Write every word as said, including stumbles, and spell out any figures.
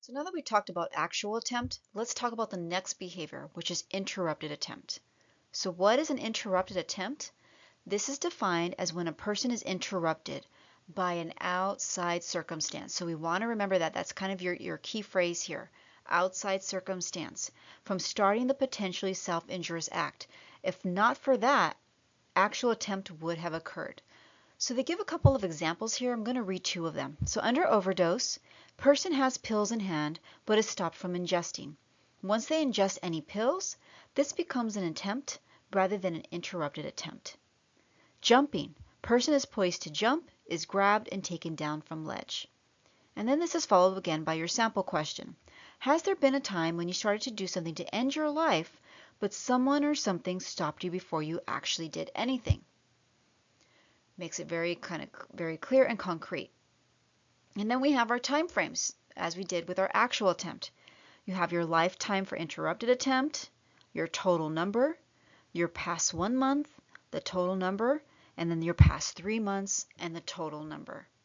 So now that we talked about actual attempt, let's talk about the next behavior, which is interrupted attempt. So what is an interrupted attempt? This is defined as when a person is interrupted by an outside circumstance. So we want to remember that. That's kind of your, your key phrase here. Outside circumstance. From starting the potentially self-injurious act. If not for that, actual attempt would have occurred. So they give a couple of examples here. I'm going to read two of them. So under overdose, person has pills in hand but is stopped from ingesting. Once they ingest any pills, this becomes an attempt rather than an interrupted attempt. Jumping, person is poised to jump, is grabbed and taken down from ledge. And then this is followed again by your sample question. Has there been a time when you started to do something to end your life, but someone or something stopped you before you actually did anything? Makes it very kind of very clear and concrete. And then we have our time frames, as we did with our actual attempt. You have your lifetime for interrupted attempt, your total number, your past one month, the total number, and then your past three months and the total number.